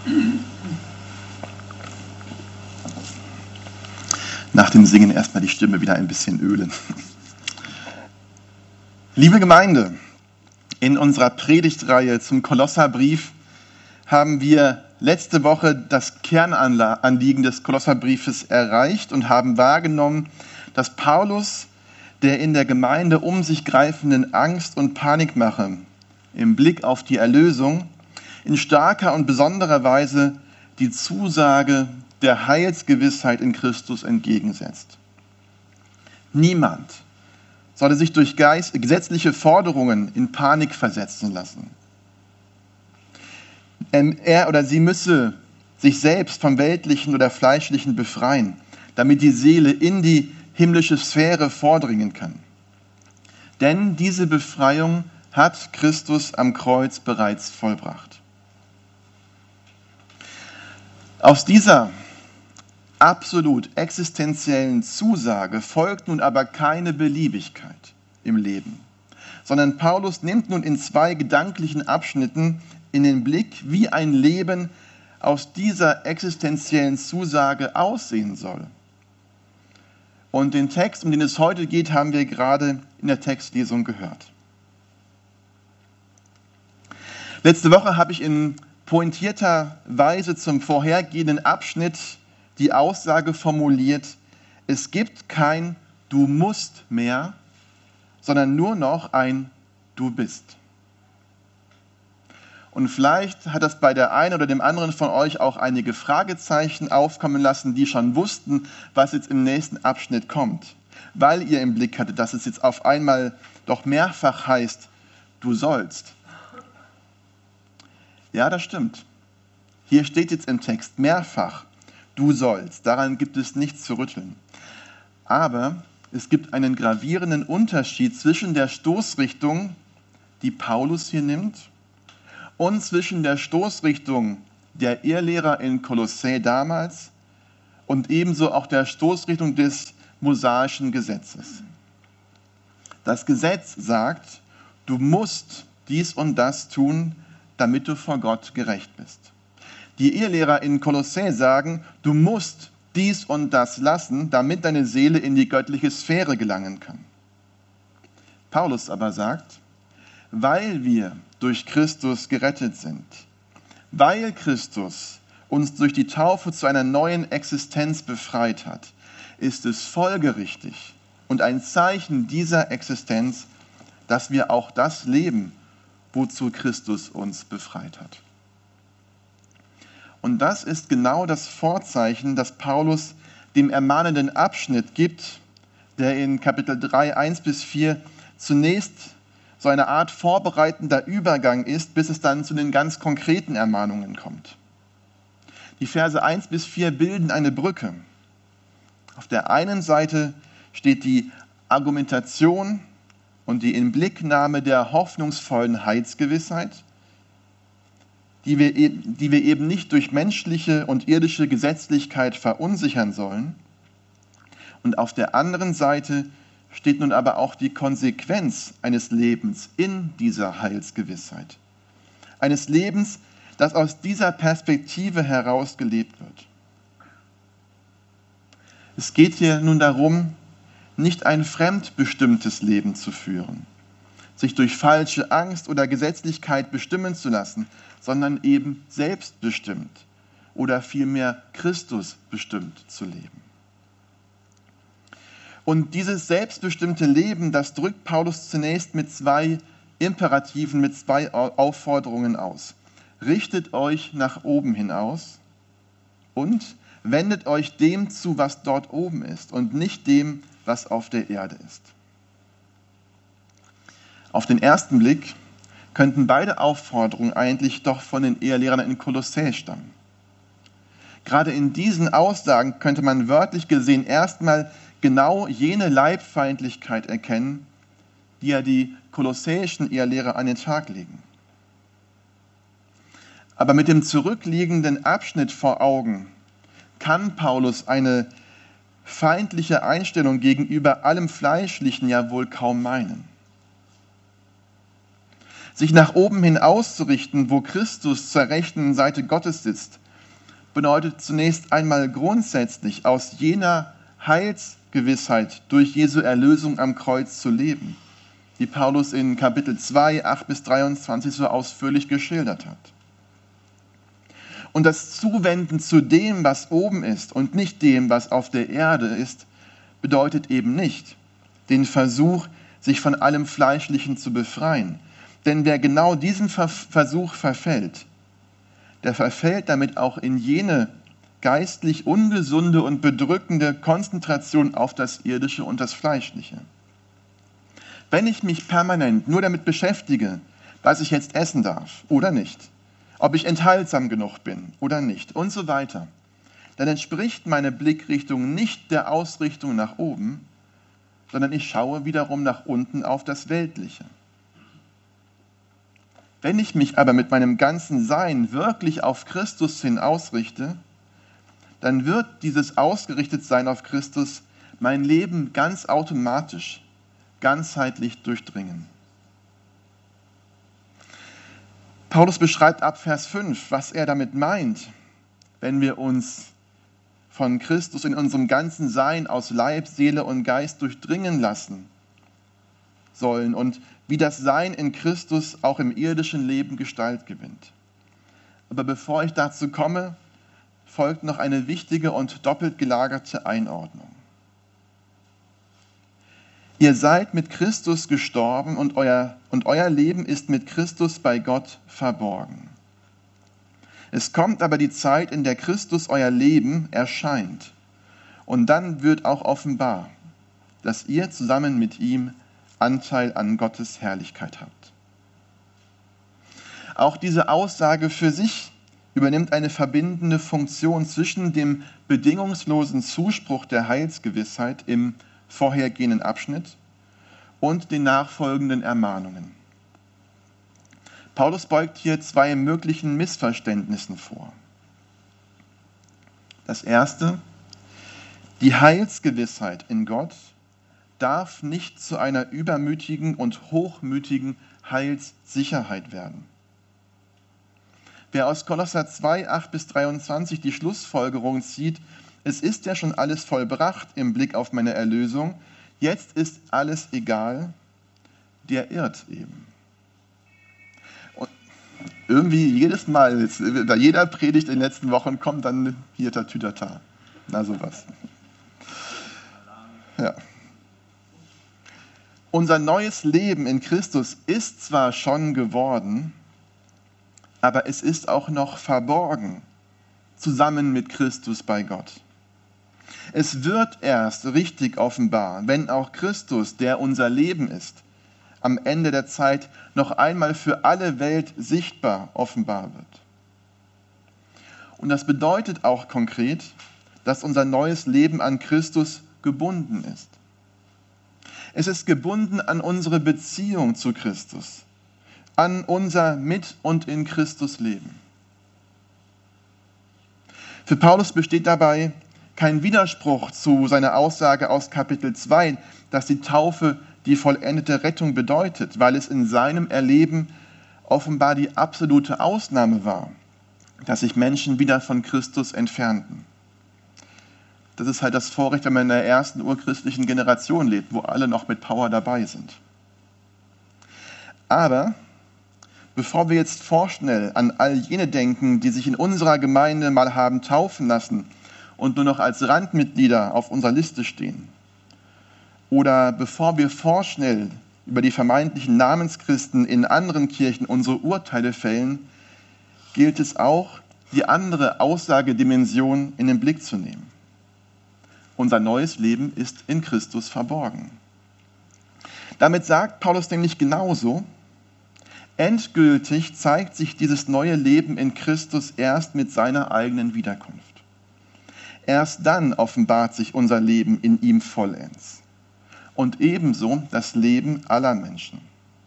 Nach dem Singen erstmal die Stimme wieder ein bisschen ölen. Liebe Gemeinde, in unserer Predigtreihe zum Kolosserbrief haben wir letzte Woche das Kernanliegen des Kolosserbriefes erreicht und haben wahrgenommen, dass Paulus der in der Gemeinde um sich greifenden Angst und Panikmache im Blick auf die Erlösung in starker und besonderer Weise die Zusage der Heilsgewissheit in Christus entgegensetzt. Niemand sollte sich durch gesetzliche Forderungen in Panik versetzen lassen. Er oder sie müsse sich selbst vom Weltlichen oder Fleischlichen befreien, damit die Seele in die himmlische Sphäre vordringen kann. Denn diese Befreiung hat Christus am Kreuz bereits vollbracht. Aus dieser absolut existenziellen Zusage folgt nun aber keine Beliebigkeit im Leben, sondern Paulus nimmt nun in 2 gedanklichen Abschnitten in den Blick, wie ein Leben aus dieser existenziellen Zusage aussehen soll. Und den Text, um den es heute geht, haben wir gerade in der Textlesung gehört. Letzte Woche habe ich in pointierter Weise zum vorhergehenden Abschnitt die Aussage formuliert, es gibt kein Du musst mehr, sondern nur noch ein Du bist. Und vielleicht hat das bei der einen oder dem anderen von euch auch einige Fragezeichen aufkommen lassen, die schon wussten, was jetzt im nächsten Abschnitt kommt, weil ihr im Blick hattet, dass es jetzt auf einmal doch mehrfach heißt, du sollst. Ja, das stimmt. Hier steht jetzt im Text mehrfach, du sollst. Daran gibt es nichts zu rütteln. Aber es gibt einen gravierenden Unterschied zwischen der Stoßrichtung, die Paulus hier nimmt, und zwischen der Stoßrichtung der Irrlehrer in Kolossä damals und ebenso auch der Stoßrichtung des mosaischen Gesetzes. Das Gesetz sagt, du musst dies und das tun, damit du vor Gott gerecht bist. Die Irrlehrer in Kolossä sagen, du musst dies und das lassen, damit deine Seele in die göttliche Sphäre gelangen kann. Paulus aber sagt, weil wir durch Christus gerettet sind, weil Christus uns durch die Taufe zu einer neuen Existenz befreit hat, ist es folgerichtig und ein Zeichen dieser Existenz, dass wir auch das leben, wozu Christus uns befreit hat. Und das ist genau das Vorzeichen, das Paulus dem ermahnenden Abschnitt gibt, der in Kapitel 3, 1-4 zunächst so eine Art vorbereitender Übergang ist, bis es dann zu den ganz konkreten Ermahnungen kommt. Die Verse 1-4 bilden eine Brücke. Auf der einen Seite steht die Argumentation und die Inblicknahme der hoffnungsvollen Heilsgewissheit, die wir eben nicht durch menschliche und irdische Gesetzlichkeit verunsichern sollen. Und auf der anderen Seite steht nun aber auch die Konsequenz eines Lebens in dieser Heilsgewissheit. Eines Lebens, das aus dieser Perspektive heraus gelebt wird. Es geht hier nun darum, nicht ein fremdbestimmtes Leben zu führen, sich durch falsche Angst oder Gesetzlichkeit bestimmen zu lassen, sondern eben selbstbestimmt oder vielmehr Christus bestimmt zu leben. Und dieses selbstbestimmte Leben, das drückt Paulus zunächst mit 2 Imperativen, mit 2 Aufforderungen aus. Richtet euch nach oben hinaus und wendet euch dem zu, was dort oben ist und nicht dem, was auf der Erde ist. Auf den ersten Blick könnten beide Aufforderungen eigentlich doch von den Irrlehrern in Kolossä stammen. Gerade in diesen Aussagen könnte man wörtlich gesehen erstmal genau jene Leibfeindlichkeit erkennen, die ja die kolossäischen Irrlehrer an den Tag legen. Aber mit dem zurückliegenden Abschnitt vor Augen kann Paulus eine feindliche Einstellung gegenüber allem Fleischlichen ja wohl kaum meinen. Sich nach oben hin auszurichten, wo Christus zur rechten Seite Gottes sitzt, bedeutet zunächst einmal grundsätzlich aus jener Heilsgewissheit durch Jesu Erlösung am Kreuz zu leben, die Paulus in Kapitel 2, 8-23 so ausführlich geschildert hat. Und das Zuwenden zu dem, was oben ist und nicht dem, was auf der Erde ist, bedeutet eben nicht den Versuch, sich von allem Fleischlichen zu befreien. Denn wer genau diesem Versuch verfällt, der verfällt damit auch in jene geistlich ungesunde und bedrückende Konzentration auf das Irdische und das Fleischliche. Wenn ich mich permanent nur damit beschäftige, was ich jetzt essen darf oder nicht, ob ich enthaltsam genug bin oder nicht und so weiter, dann entspricht meine Blickrichtung nicht der Ausrichtung nach oben, sondern ich schaue wiederum nach unten auf das Weltliche. Wenn ich mich aber mit meinem ganzen Sein wirklich auf Christus hin ausrichte, dann wird dieses Ausgerichtetsein auf Christus mein Leben ganz automatisch, ganzheitlich durchdringen. Paulus beschreibt ab Vers 5, was er damit meint, wenn wir uns von Christus in unserem ganzen Sein aus Leib, Seele und Geist durchdringen lassen sollen und wie das Sein in Christus auch im irdischen Leben Gestalt gewinnt. Aber bevor ich dazu komme, folgt noch eine wichtige und doppelt gelagerte Einordnung. Ihr seid mit Christus gestorben und euer Leben ist mit Christus bei Gott verborgen. Es kommt aber die Zeit, in der Christus euer Leben erscheint. Und dann wird auch offenbar, dass ihr zusammen mit ihm Anteil an Gottes Herrlichkeit habt. Auch diese Aussage für sich übernimmt eine verbindende Funktion zwischen dem bedingungslosen Zuspruch der Heilsgewissheit im vorhergehenden Abschnitt und den nachfolgenden Ermahnungen. Paulus beugt hier zwei möglichen Missverständnissen vor. Das erste: Die Heilsgewissheit in Gott darf nicht zu einer übermütigen und hochmütigen Heilssicherheit werden. Wer aus Kolosser 2, 8-23 die Schlussfolgerung zieht, es ist ja schon alles vollbracht im Blick auf meine Erlösung, jetzt ist alles egal, der irrt eben. Und irgendwie jedes Mal, bei jeder Predigt in den letzten Wochen kommt dann hier Tatütata. Na sowas. Ja. Unser neues Leben in Christus ist zwar schon geworden, aber es ist auch noch verborgen, zusammen mit Christus bei Gott. Es wird erst richtig offenbar, wenn auch Christus, der unser Leben ist, am Ende der Zeit noch einmal für alle Welt sichtbar offenbar wird. Und das bedeutet auch konkret, dass unser neues Leben an Christus gebunden ist. Es ist gebunden an unsere Beziehung zu Christus, an unser mit und in Christus Leben. Für Paulus besteht dabei kein Widerspruch zu seiner Aussage aus Kapitel 2, dass die Taufe die vollendete Rettung bedeutet, weil es in seinem Erleben offenbar die absolute Ausnahme war, dass sich Menschen wieder von Christus entfernten. Das ist halt das Vorrecht, wenn man in der ersten urchristlichen Generation lebt, wo alle noch mit Power dabei sind. Aber bevor wir jetzt vorschnell an all jene denken, die sich in unserer Gemeinde mal haben taufen lassen und nur noch als Randmitglieder auf unserer Liste stehen, oder bevor wir vorschnell über die vermeintlichen Namenschristen in anderen Kirchen unsere Urteile fällen, gilt es auch, die andere Aussagedimension in den Blick zu nehmen. Unser neues Leben ist in Christus verborgen. Damit sagt Paulus nämlich genauso: Endgültig zeigt sich dieses neue Leben in Christus erst mit seiner eigenen Wiederkunft. Erst dann offenbart sich unser Leben in ihm vollends. Und ebenso das Leben aller Menschen.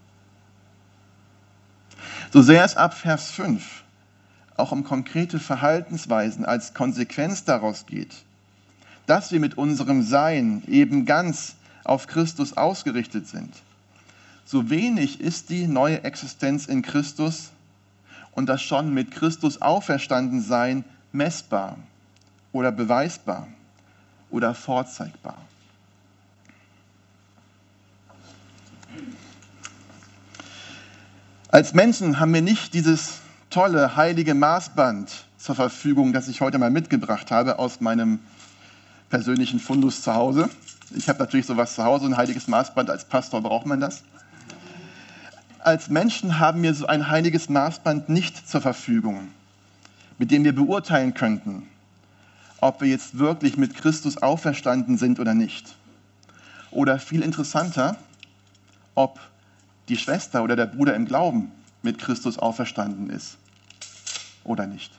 So sehr es ab Vers 5 auch um konkrete Verhaltensweisen als Konsequenz daraus geht, dass wir mit unserem Sein eben ganz auf Christus ausgerichtet sind, so wenig ist die neue Existenz in Christus und das schon mit Christus Auferstandensein messbar oder beweisbar oder vorzeigbar. Als Menschen haben wir nicht dieses tolle, heilige Maßband zur Verfügung, das ich heute mal mitgebracht habe aus meinem persönlichen Fundus zu Hause. Ich habe natürlich sowas zu Hause, ein heiliges Maßband, als Pastor braucht man das. Als Menschen haben wir so ein heiliges Maßband nicht zur Verfügung, mit dem wir beurteilen könnten, ob wir jetzt wirklich mit Christus auferstanden sind oder nicht. Oder viel interessanter, ob die Schwester oder der Bruder im Glauben mit Christus auferstanden ist oder nicht.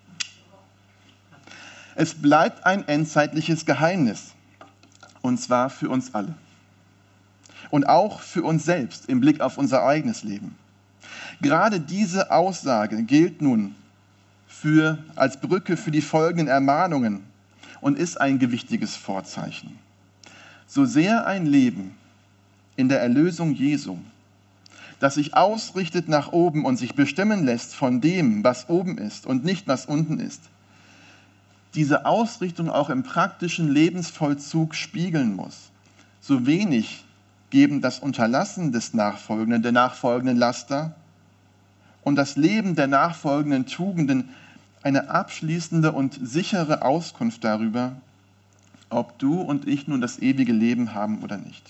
Es bleibt ein endzeitliches Geheimnis, und zwar für uns alle. Und auch für uns selbst im Blick auf unser eigenes Leben. Gerade diese Aussage gilt nun als Brücke für die folgenden Ermahnungen und ist ein gewichtiges Vorzeichen. So sehr ein Leben in der Erlösung Jesu, das sich ausrichtet nach oben und sich bestimmen lässt von dem, was oben ist und nicht, was unten ist, diese Ausrichtung auch im praktischen Lebensvollzug spiegeln muss. So wenig geben das Unterlassen der nachfolgenden Laster und das Leben der nachfolgenden Tugenden eine abschließende und sichere Auskunft darüber, ob du und ich nun das ewige Leben haben oder nicht.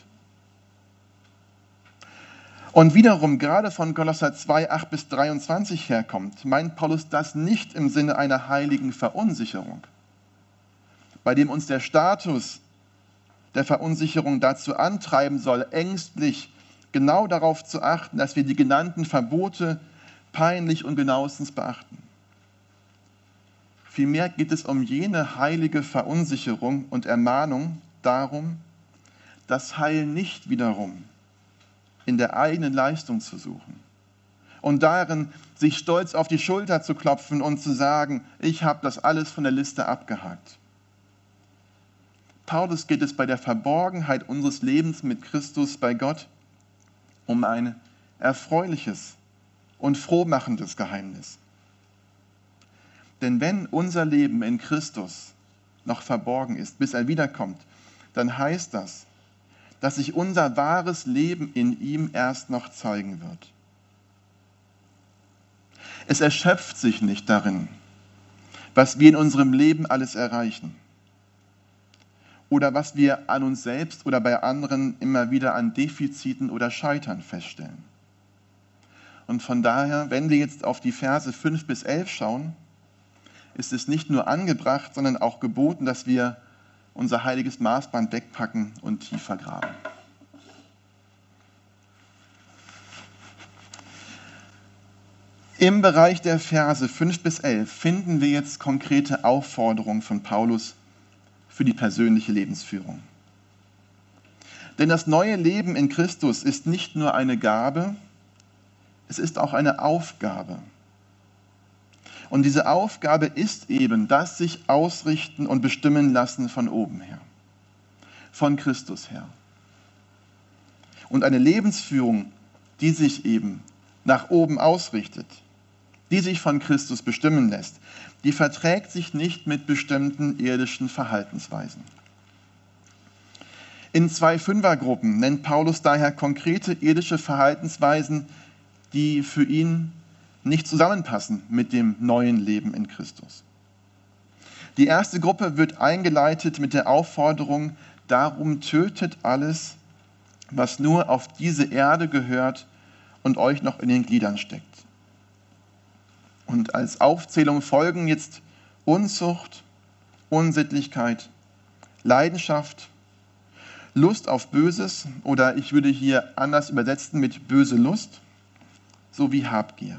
Und wiederum, gerade von Kolosser 2, 8-23 herkommt, meint Paulus das nicht im Sinne einer heiligen Verunsicherung, bei dem uns der Status der Verunsicherung dazu antreiben soll, ängstlich genau darauf zu achten, dass wir die genannten Verbote peinlich und genauestens beachten. Vielmehr geht es um jene heilige Verunsicherung und Ermahnung darum, das Heil nicht wiederum in der eigenen Leistung zu suchen und darin, sich stolz auf die Schulter zu klopfen und zu sagen, ich habe das alles von der Liste abgehakt. Paulus geht es bei der Verborgenheit unseres Lebens mit Christus bei Gott um ein erfreuliches und frohmachendes Geheimnis. Denn wenn unser Leben in Christus noch verborgen ist, bis er wiederkommt, dann heißt das, dass sich unser wahres Leben in ihm erst noch zeigen wird. Es erschöpft sich nicht darin, was wir in unserem Leben alles erreichen oder was wir an uns selbst oder bei anderen immer wieder an Defiziten oder Scheitern feststellen. Und von daher, wenn wir jetzt auf die Verse 5-11 schauen, ist es nicht nur angebracht, sondern auch geboten, dass wir unser heiliges Maßband wegpacken und tiefer graben. Im Bereich der Verse 5-11 finden wir jetzt konkrete Aufforderungen von Paulus für die persönliche Lebensführung. Denn das neue Leben in Christus ist nicht nur eine Gabe, es ist auch eine Aufgabe. Und diese Aufgabe ist eben das sich ausrichten und bestimmen lassen von oben her, von Christus her. Und eine Lebensführung, die sich eben nach oben ausrichtet, die sich von Christus bestimmen lässt, die verträgt sich nicht mit bestimmten irdischen Verhaltensweisen. In 2 Fünfergruppen nennt Paulus daher konkrete irdische Verhaltensweisen, die für ihn nicht zusammenpassen mit dem neuen Leben in Christus. Die erste Gruppe wird eingeleitet mit der Aufforderung, darum tötet alles, was nur auf diese Erde gehört und euch noch in den Gliedern steckt. Und als Aufzählung folgen jetzt Unzucht, Unsittlichkeit, Leidenschaft, Lust auf Böses oder ich würde hier anders übersetzen mit böse Lust, sowie Habgier.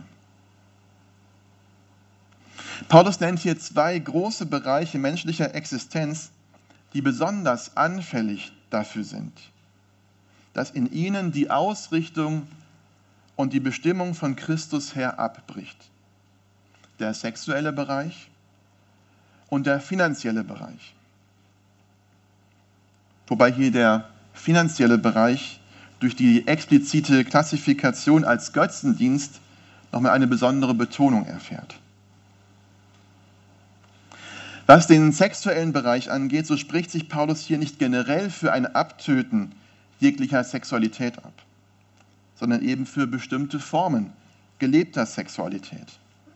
Paulus nennt hier 2 große Bereiche menschlicher Existenz, die besonders anfällig dafür sind, dass in ihnen die Ausrichtung und die Bestimmung von Christus her abbricht. Der sexuelle Bereich und der finanzielle Bereich. Wobei hier der finanzielle Bereich durch die explizite Klassifikation als Götzendienst nochmal eine besondere Betonung erfährt. Was den sexuellen Bereich angeht, so spricht sich Paulus hier nicht generell für ein Abtöten jeglicher Sexualität ab, sondern eben für bestimmte Formen gelebter Sexualität.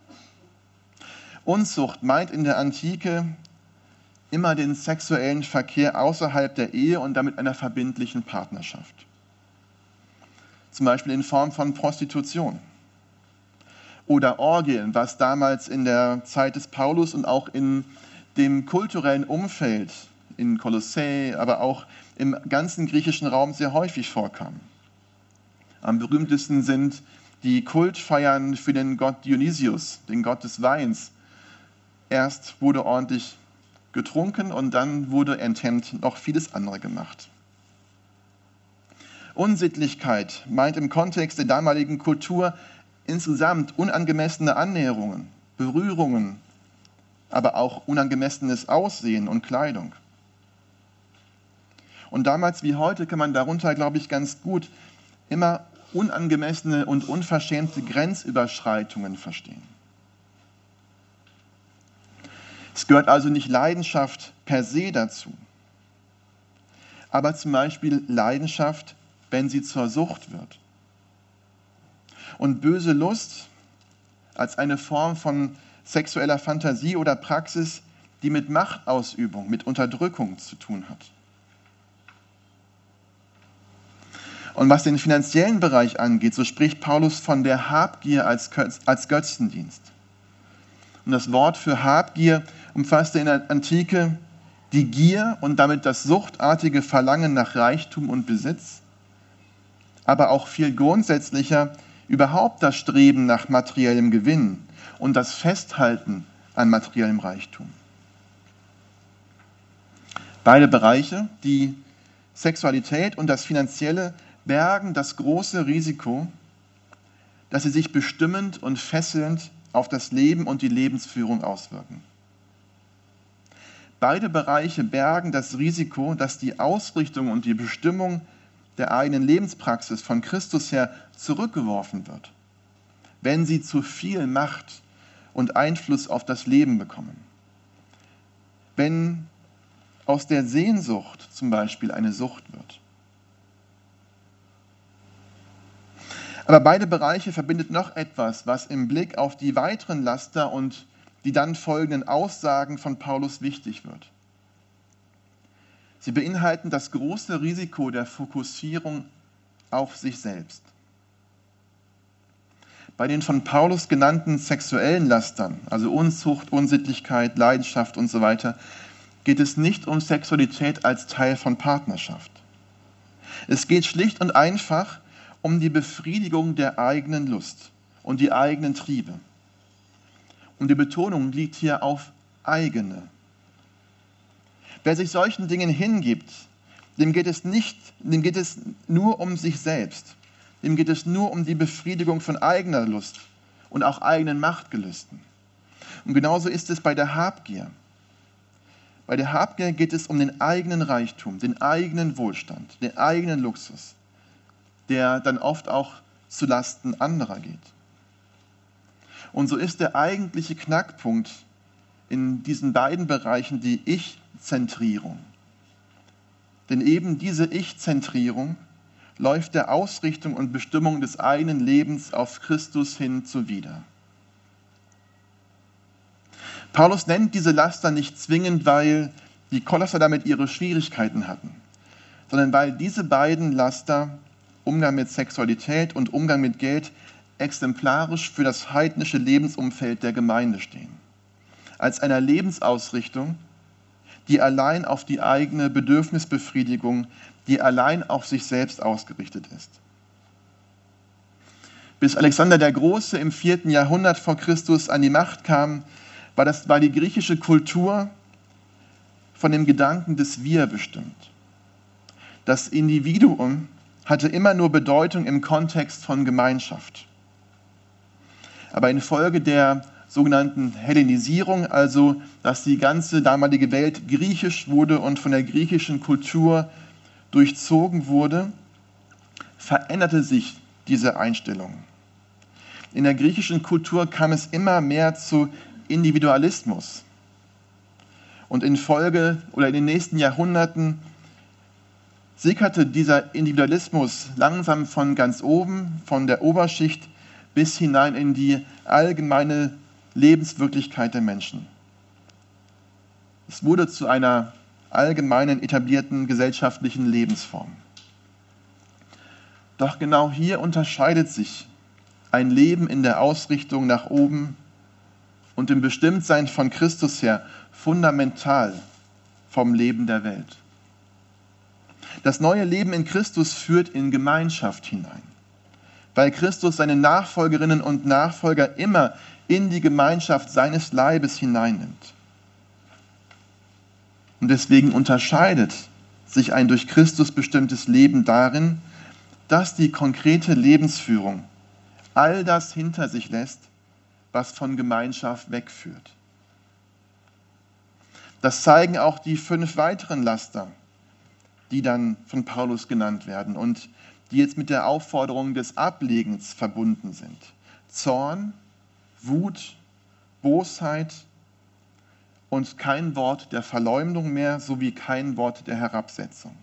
Unzucht meint in der Antike immer den sexuellen Verkehr außerhalb der Ehe und damit einer verbindlichen Partnerschaft. Zum Beispiel in Form von Prostitution oder Orgien, was damals in der Zeit des Paulus und auch in dem kulturellen Umfeld in Kolossä, aber auch im ganzen griechischen Raum sehr häufig vorkam. Am berühmtesten sind die Kultfeiern für den Gott Dionysius, den Gott des Weins. Erst wurde ordentlich getrunken und dann wurde enthemmt noch vieles andere gemacht. Unsittlichkeit meint im Kontext der damaligen Kultur insgesamt unangemessene Annäherungen, Berührungen, aber auch unangemessenes Aussehen und Kleidung. Und damals wie heute kann man darunter, glaube ich, ganz gut immer unangemessene und unverschämte Grenzüberschreitungen verstehen. Es gehört also nicht Leidenschaft per se dazu, aber zum Beispiel Leidenschaft, wenn sie zur Sucht wird. Und böse Lust als eine Form von sexueller Fantasie oder Praxis, die mit Machtausübung, mit Unterdrückung zu tun hat. Und was den finanziellen Bereich angeht, so spricht Paulus von der Habgier als Götzendienst. Und das Wort für Habgier umfasste in der Antike die Gier und damit das suchtartige Verlangen nach Reichtum und Besitz, aber auch viel grundsätzlicher überhaupt das Streben nach materiellem Gewinn und das Festhalten an materiellem Reichtum. Beide Bereiche, die Sexualität und das Finanzielle, bergen das große Risiko, dass sie sich bestimmend und fesselnd auf das Leben und die Lebensführung auswirken. Beide Bereiche bergen das Risiko, dass die Ausrichtung und die Bestimmung der eigenen Lebenspraxis von Christus her zurückgeworfen wird, wenn sie zu viel Macht und Einfluss auf das Leben bekommen. Wenn aus der Sehnsucht zum Beispiel eine Sucht wird. Aber beide Bereiche verbindet noch etwas, was im Blick auf die weiteren Laster und die dann folgenden Aussagen von Paulus wichtig wird. Sie beinhalten das große Risiko der Fokussierung auf sich selbst. Bei den von Paulus genannten sexuellen Lastern, also Unzucht, Unsittlichkeit, Leidenschaft und so weiter, geht es nicht um Sexualität als Teil von Partnerschaft. Es geht schlicht und einfach um die Befriedigung der eigenen Lust und die eigenen Triebe. Und die Betonung liegt hier auf eigene. Wer sich solchen Dingen hingibt, dem geht es nur um sich selbst. Dem geht es nur um die Befriedigung von eigener Lust und auch eigenen Machtgelüsten. Und genauso ist es bei der Habgier. Bei der Habgier geht es um den eigenen Reichtum, den eigenen Wohlstand, den eigenen Luxus, der dann oft auch zu Lasten anderer geht. Und so ist der eigentliche Knackpunkt in diesen beiden Bereichen die Ich-Zentrierung. Denn eben diese Ich-Zentrierung läuft der Ausrichtung und Bestimmung des eigenen Lebens auf Christus hin zuwider. Paulus nennt diese Laster nicht zwingend, weil die Kolosser damit ihre Schwierigkeiten hatten, sondern weil diese beiden Laster, Umgang mit Sexualität und Umgang mit Geld, exemplarisch für das heidnische Lebensumfeld der Gemeinde stehen. Als einer Lebensausrichtung, die allein auf die eigene Bedürfnisbefriedigung, die allein auf sich selbst ausgerichtet ist. Bis Alexander der Große im 4. Jahrhundert vor Christus an die Macht kam, war die griechische Kultur von dem Gedanken des Wir bestimmt. Das Individuum hatte immer nur Bedeutung im Kontext von Gemeinschaft. Aber infolge der sogenannten Hellenisierung, also dass die ganze damalige Welt griechisch wurde und von der griechischen Kultur durchzogen wurde, veränderte sich diese Einstellung. In der griechischen Kultur kam es immer mehr zu Individualismus. Und in Folge oder in den nächsten Jahrhunderten sickerte dieser Individualismus langsam von ganz oben, von der Oberschicht, bis hinein in die allgemeine Lebenswirklichkeit der Menschen. Es wurde zu einer allgemeinen etablierten gesellschaftlichen Lebensform. Doch genau hier unterscheidet sich ein Leben in der Ausrichtung nach oben und im Bestimmtsein von Christus her fundamental vom Leben der Welt. Das neue Leben in Christus führt in Gemeinschaft hinein, weil Christus seine Nachfolgerinnen und Nachfolger immer in die Gemeinschaft seines Leibes hineinnimmt. Und deswegen unterscheidet sich ein durch Christus bestimmtes Leben darin, dass die konkrete Lebensführung all das hinter sich lässt, was von Gemeinschaft wegführt. Das zeigen auch die 5 weiteren Laster, die dann von Paulus genannt werden und die jetzt mit der Aufforderung des Ablegens verbunden sind. Zorn, Wut, Bosheit und kein Wort der Verleumdung mehr, sowie kein Wort der Herabsetzung.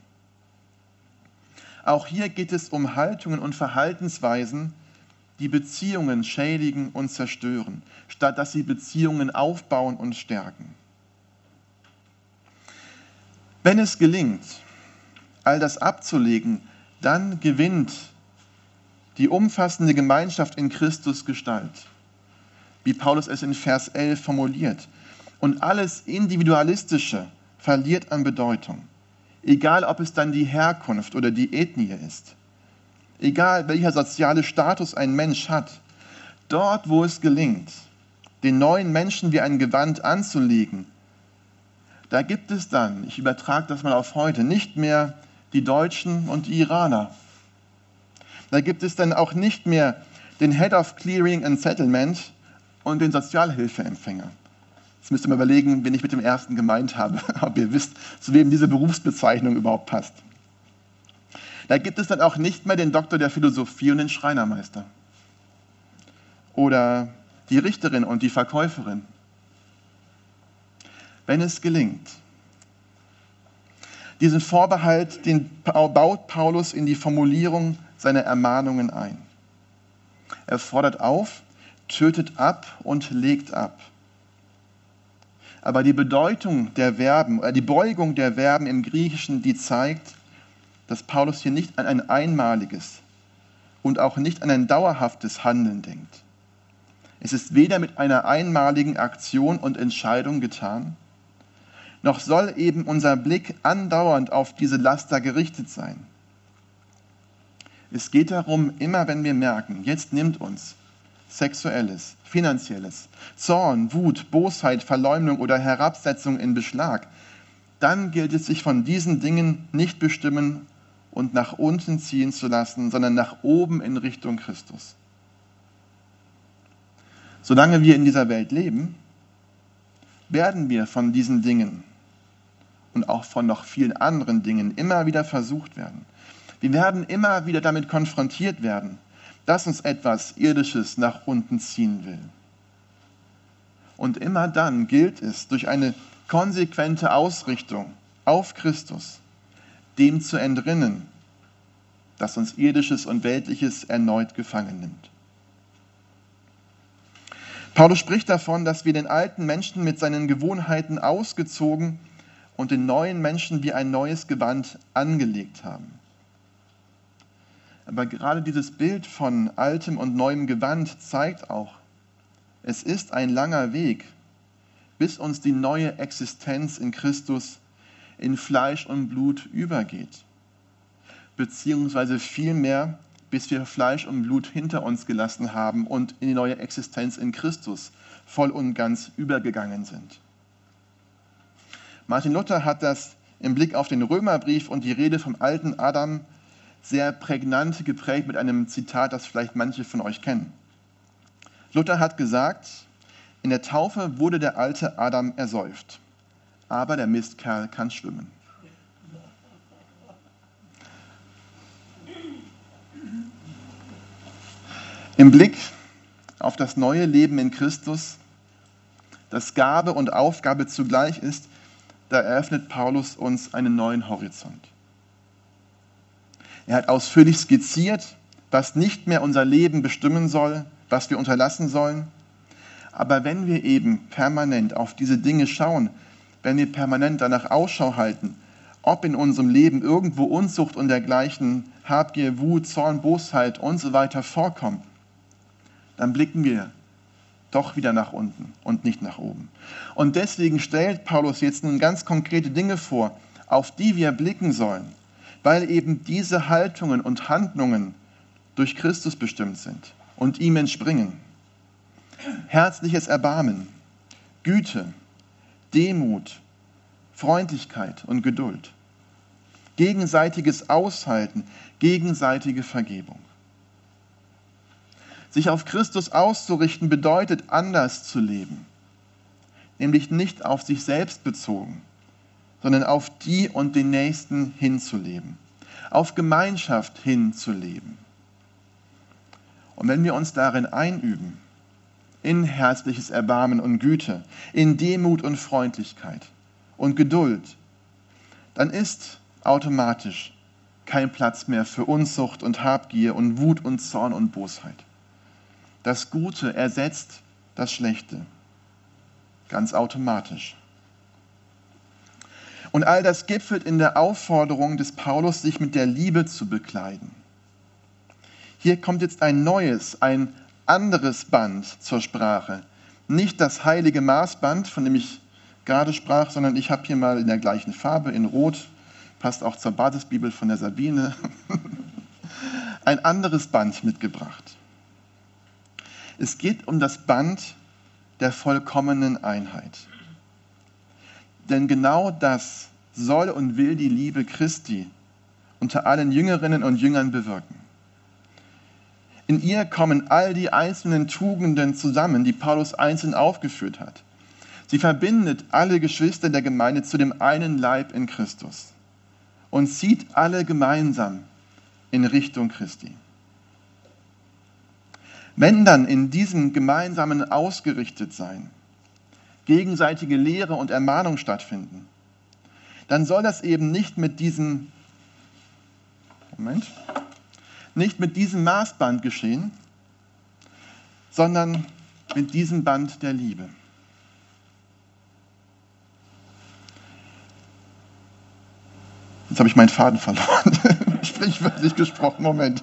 Auch hier geht es um Haltungen und Verhaltensweisen, die Beziehungen schädigen und zerstören, statt dass sie Beziehungen aufbauen und stärken. Wenn es gelingt, all das abzulegen, dann gewinnt die umfassende Gemeinschaft in Christus Gestalt, wie Paulus es in Vers 11 formuliert. Und alles Individualistische verliert an Bedeutung, egal ob es dann die Herkunft oder die Ethnie ist. Egal welcher soziale Status ein Mensch hat, dort wo es gelingt, den neuen Menschen wie ein Gewand anzulegen, da gibt es dann, ich übertrage das mal auf heute, nicht mehr die Deutschen und die Iraner. Da gibt es dann auch nicht mehr den Head of Clearing and Settlement und den Sozialhilfeempfänger. Jetzt müsst ihr mal überlegen, wen ich mit dem ersten gemeint habe, ob ihr wisst, zu wem diese Berufsbezeichnung überhaupt passt. Da gibt es dann auch nicht mehr den Doktor der Philosophie und den Schreinermeister. Oder die Richterin und die Verkäuferin. Wenn es gelingt. Diesen Vorbehalt, den baut Paulus in die Formulierung seiner Ermahnungen ein. Er fordert auf, tötet ab und legt ab. Aber die Bedeutung der Verben, die Beugung der Verben im Griechischen, die zeigt, dass Paulus hier nicht an ein einmaliges und auch nicht an ein dauerhaftes Handeln denkt. Es ist weder mit einer einmaligen Aktion und Entscheidung getan, noch soll eben unser Blick andauernd auf diese Laster gerichtet sein. Es geht darum, immer wenn wir merken, jetzt nimmt uns Sexuelles, Finanzielles, Zorn, Wut, Bosheit, Verleumdung oder Herabsetzung in Beschlag, dann gilt es, sich von diesen Dingen nicht bestimmen und nach unten ziehen zu lassen, sondern nach oben in Richtung Christus. Solange wir in dieser Welt leben, werden wir von diesen Dingen und auch von noch vielen anderen Dingen immer wieder versucht werden. Wir werden immer wieder damit konfrontiert werden, dass uns etwas Irdisches nach unten ziehen will. Und immer dann gilt es, durch eine konsequente Ausrichtung auf Christus, dem zu entrinnen, das uns Irdisches und Weltliches erneut gefangen nimmt. Paulus spricht davon, dass wir den alten Menschen mit seinen Gewohnheiten ausgezogen und den neuen Menschen wie ein neues Gewand angelegt haben. Aber gerade dieses Bild von altem und neuem Gewand zeigt auch, es ist ein langer Weg, bis uns die neue Existenz in Christus in Fleisch und Blut übergeht. Beziehungsweise vielmehr, bis wir Fleisch und Blut hinter uns gelassen haben und in die neue Existenz in Christus voll und ganz übergegangen sind. Martin Luther hat das im Blick auf den Römerbrief und die Rede vom alten Adam sehr prägnant geprägt mit einem Zitat, das vielleicht manche von euch kennen. Luther hat gesagt, in der Taufe wurde der alte Adam ersäuft, aber der Mistkerl kann schwimmen. Im Blick auf das neue Leben in Christus, das Gabe und Aufgabe zugleich ist, da eröffnet Paulus uns einen neuen Horizont. Er hat ausführlich skizziert, was nicht mehr unser Leben bestimmen soll, was wir unterlassen sollen. Aber wenn wir eben permanent auf diese Dinge schauen, wenn wir permanent danach Ausschau halten, ob in unserem Leben irgendwo Unzucht und dergleichen, Habgier, Wut, Zorn, Bosheit und so weiter vorkommen, dann blicken wir doch wieder nach unten und nicht nach oben. Und deswegen stellt Paulus jetzt nun ganz konkrete Dinge vor, auf die wir blicken sollen, weil eben diese Haltungen und Handlungen durch Christus bestimmt sind und ihm entspringen. Herzliches Erbarmen, Güte, Demut, Freundlichkeit und Geduld, gegenseitiges Aushalten, gegenseitige Vergebung. Sich auf Christus auszurichten bedeutet, anders zu leben, nämlich nicht auf sich selbst bezogen, sondern auf die und den Nächsten hinzuleben, auf Gemeinschaft hinzuleben. Und wenn wir uns darin einüben, in herzliches Erbarmen und Güte, in Demut und Freundlichkeit und Geduld, dann ist automatisch kein Platz mehr für Unzucht und Habgier und Wut und Zorn und Bosheit. Das Gute ersetzt das Schlechte, ganz automatisch. Und all das gipfelt in der Aufforderung des Paulus, sich mit der Liebe zu bekleiden. Hier kommt jetzt ein neues, ein anderes Band zur Sprache. Nicht das heilige Maßband, von dem ich gerade sprach, sondern ich habe hier mal in der gleichen Farbe, in Rot, passt auch zur Basisbibel von der Sabine, ein anderes Band mitgebracht. Es geht um das Band der vollkommenen Einheit. Denn genau das soll und will die Liebe Christi unter allen Jüngerinnen und Jüngern bewirken. In ihr kommen all die einzelnen Tugenden zusammen, die Paulus einzeln aufgeführt hat. Sie verbindet alle Geschwister der Gemeinde zu dem einen Leib in Christus und zieht alle gemeinsam in Richtung Christi. Wenn dann in diesem gemeinsamen Ausgerichtetsein gegenseitige Lehre und Ermahnung stattfinden, dann soll das eben nicht mit diesem Maßband geschehen, sondern mit diesem Band der Liebe. Jetzt habe ich meinen Faden verloren. Sprichwörtlich gesprochen. Moment.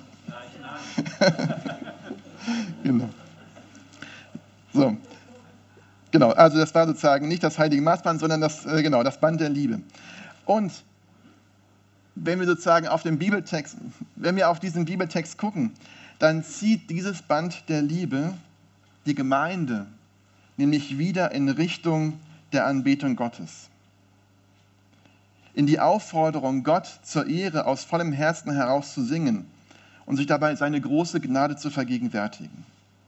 Genau. So. Genau, also das war sozusagen nicht das heilige Maßband, sondern das Band der Liebe. Und wenn wir sozusagen auf diesen Bibeltext gucken, dann zieht dieses Band der Liebe die Gemeinde nämlich wieder in Richtung der Anbetung Gottes. In die Aufforderung, Gott zur Ehre aus vollem Herzen heraus zu singen und sich dabei seine große Gnade zu vergegenwärtigen.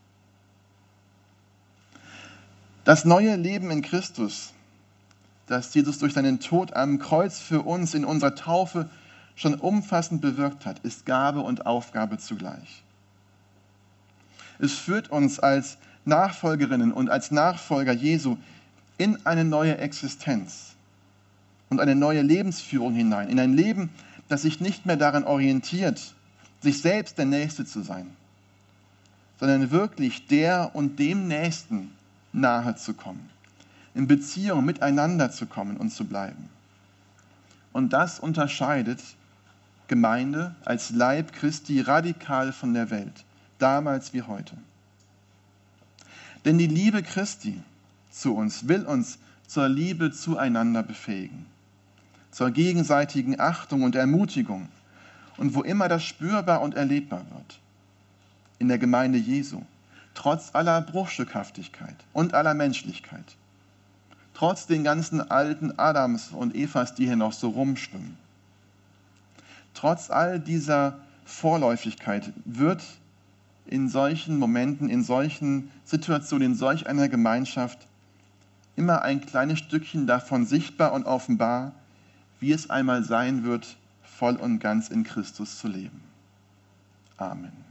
Das neue Leben in Christus, das Jesus durch seinen Tod am Kreuz für uns in unserer Taufe schon umfassend bewirkt hat, ist Gabe und Aufgabe zugleich. Es führt uns als Nachfolgerinnen und als Nachfolger Jesu in eine neue Existenz und eine neue Lebensführung hinein, in ein Leben, das sich nicht mehr daran orientiert, sich selbst der Nächste zu sein, sondern wirklich der und dem Nächsten nahe zu kommen, in Beziehung miteinander zu kommen und zu bleiben. Und das unterscheidet Gemeinde als Leib Christi radikal von der Welt, damals wie heute. Denn die Liebe Christi zu uns will uns zur Liebe zueinander befähigen, zur gegenseitigen Achtung und Ermutigung und wo immer das spürbar und erlebbar wird. In der Gemeinde Jesu, trotz aller Bruchstückhaftigkeit und aller Menschlichkeit, trotz den ganzen alten Adams und Evas, die hier noch so rumschwimmen. Trotz all dieser Vorläufigkeit wird in solchen Momenten, in solchen Situationen, in solch einer Gemeinschaft immer ein kleines Stückchen davon sichtbar und offenbar, wie es einmal sein wird, voll und ganz in Christus zu leben. Amen.